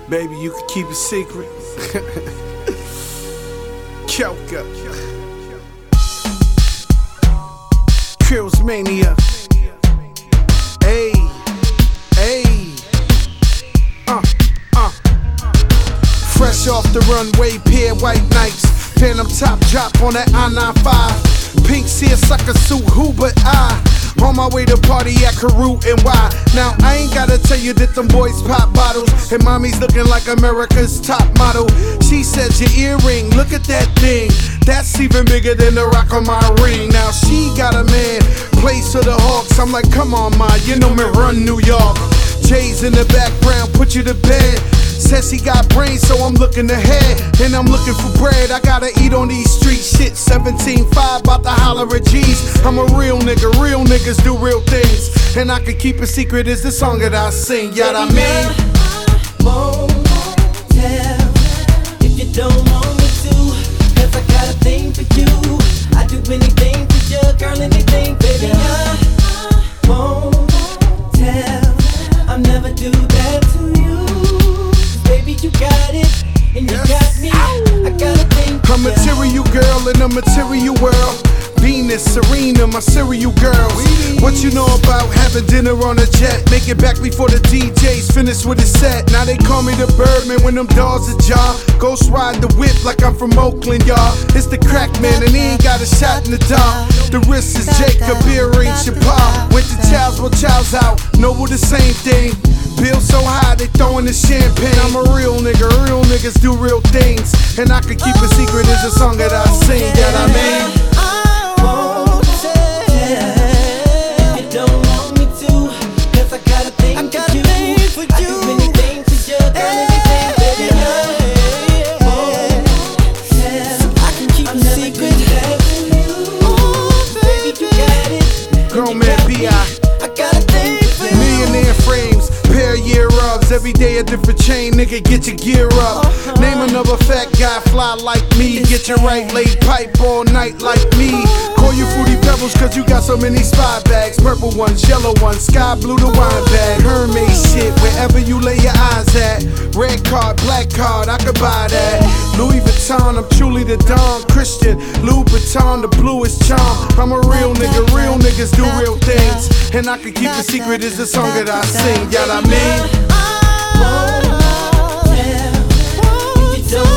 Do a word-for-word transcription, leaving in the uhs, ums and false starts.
Baby, you can keep a secret. Kyoka. Krills Mania. Hey, hey. Uh, uh. Fresh off the runway, pair white nights. Phantom top drop on that I ninety-five. Pink seersucker suit, who but I? On my way to party at Karoo and Y. Now I ain't gotta tell you that them boys pop bottles, and mommy's looking like America's top model. She says your earring, look at that thing. That's even bigger than the rock on my ring. Now she got a man, plays for the Hawks. I'm like, come on, ma, you know me run New York. Jay's in the background, put you to bed. Says he got brains, so I'm looking ahead. And I'm looking for bread, I gotta eat on these streets. Shit, seventeen five, bout to holler at G's. I'm a real nigga, real niggas do real things. And I can keep a secret, is the song that I sing, yeah, I mean. I won't tell if you don't want me to, cause I got a thing for you. I do anything for you, girl, anything, baby. I won't tell, I'll never do that to you. Baby, you got it, and you yes. got me. I got a thing for a material girl in a material world. Venus, Serena, my serial girls. What you know about having dinner on a jet? Make it back before the D J's finished with his set. Now they call me the Birdman when them dogs are jar. Ghost ride the whip like I'm from Oakland, y'all. It's the crack man and he ain't got a shot in the dark. The wrist is Jacob, earring Chappelle. Went to Child's, well Child's out. Noble the same thing. Bill so high, they throwing the champagne. I'm a real nigga, real niggas do real things. And I can keep a secret, is a song that I sing, yeah, I mean. Grown man B I Millionaire frames, pair of year ups. Every day a different chain, nigga, get your gear up. Name another fat guy, fly like me. Get your right leg pipe all night like me. Call you Fruity Pebbles cause you got so many spy bags. Purple ones, yellow ones, sky blue the wine bag. Hermes shit, wherever you lay your eyes at. Red card, black card, I could buy that. Louis Vuitton, I'm truly the Don. Christian, Louis Vuitton, the bluest charm. I'm a real nigga, real niggas do real things. And I can keep the secret, is the song that I sing, yeah, I mean. I won't tell if you don't